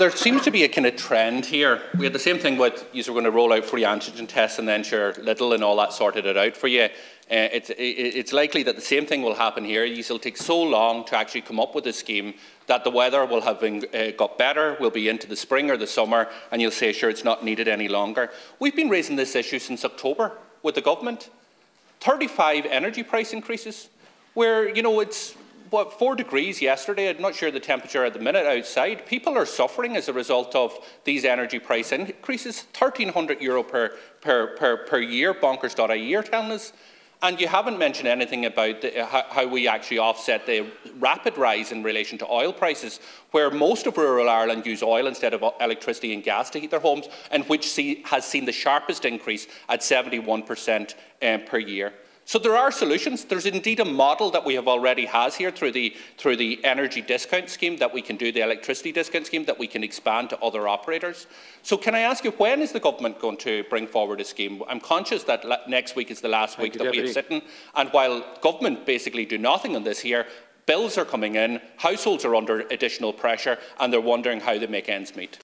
there seems to be a kind of trend here. We had the same thing with you were going to roll out free antigen tests and then sure Lidl and all that sorted it out for you. It's likely that the same thing will happen here. You'll take so long to actually come up with a scheme that the weather will have got better, we'll be into the spring or the summer, and you'll say, sure, it's not needed any longer. We've been raising this issue since October with the government. 35 energy price increases, where, you know, it's, what, 4 degrees yesterday. I'm not sure the temperature at the minute outside. People are suffering as a result of these energy price increases. €1,300 per year, bonkers.ie are telling us. And you haven't mentioned anything about how we actually offset the rapid rise in relation to oil prices, where most of rural Ireland use oil instead of electricity and gas to heat their homes, and which has seen the sharpest increase at 71% per year. So there are solutions. There's indeed a model that we have already here through the energy discount scheme that we can do, the electricity discount scheme that we can expand to other operators. So can I ask you, when is the government going to bring forward a scheme? I'm conscious that next week is the last week that we have sitting, and while government basically do nothing on this here, bills are coming in, households are under additional pressure, and they're wondering how they make ends meet.